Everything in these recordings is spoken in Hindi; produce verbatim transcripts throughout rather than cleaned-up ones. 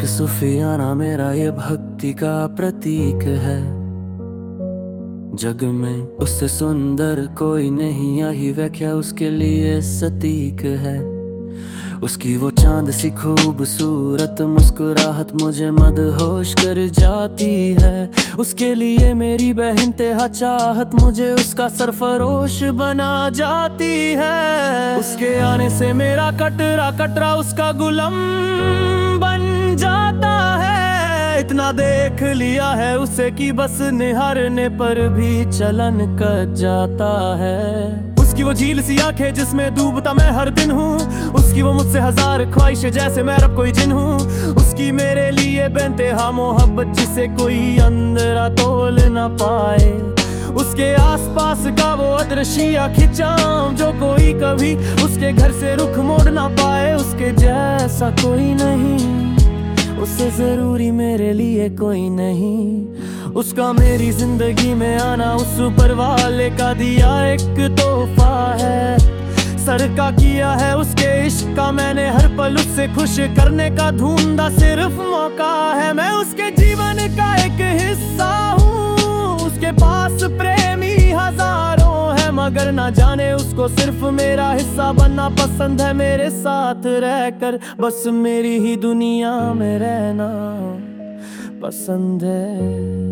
इश्क सुफियाना मेरा ये भक्ति का प्रतीक है। जग में उससे सुंदर कोई नहीं, यही व्याख्या उसके लिए सटीक है। उसकी वो चांद सी खूबसूरत मुस्कुराहट मुझे मदहोश कर जाती है। उसके लिए मेरी बेइंतहा चाहत मुझे उसका सरफरोश बना जाती है। उसके आने से मेरा कटरा कटरा उसका गुलाम बन जाता है। इतना देख लिया है उसे कि बस निहारने पर भी चलन कर जाता है। उसकी वो झील सी आंखें जिसमें डूबता मैं हर दिन हूँ। उसकी वो मुझसे हजार ख्वाहिशें जैसे मैं रब कोई जिन हूँ। उसकी मेरे लिए बेइंतहा मोहब्बत जिसे कोई अंदर तोल न पाए। उसके आसपास का वो अदृश्य खिंचाव जो कोई कभी उसके घर से रुख मोड़ ना पाए। उसके जैसा कोई नहीं, उससे जरूरी मेरे लिए कोई नहीं। उसका मेरी जिंदगी में आना उस ऊपर वाले का दिया एक तोहफा है। सर का किया है उसके इश्क का मैंने हर पल उससे खुश करने का ढूंढा सिर्फ मौका है। मैं उसके जीवन का एक हिस्सा हूँ। उसके पास प्रेमी हजारों है मगर ना जाने उसको सिर्फ मेरा हिस्सा बनना पसंद है। मेरे साथ रहकर बस मेरी ही दुनिया में रहना पसंद है।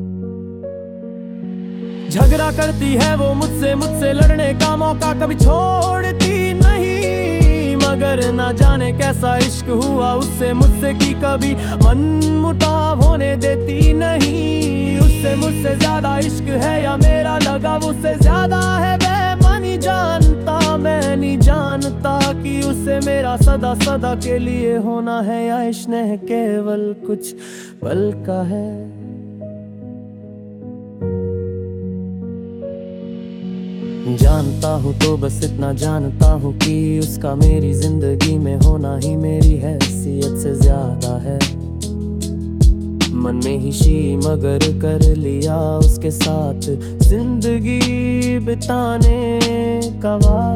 झगड़ा करती है वो मुझसे मुझसे लड़ने का मौका कभी छोड़ती नहीं। मगर ना जाने कैसा इश्क हुआ उससे मुझसे कि कभी मन मुटाव होने देती नहीं। उससे मुझसे ज्यादा इश्क है या मेरा लगाव उससे ज्यादा है मैं नहीं जानता। मैं नहीं जानता कि उससे मेरा सदा सदा के लिए होना है या स्नेह केवल कुछ पल का है। जानता हूँ तो बस इतना जानता हूँ कि उसका मेरी जिंदगी में होना ही मेरी हैसियत से ज्यादा है। मन में ही शी मगर कर लिया उसके साथ जिंदगी बिताने का वादा।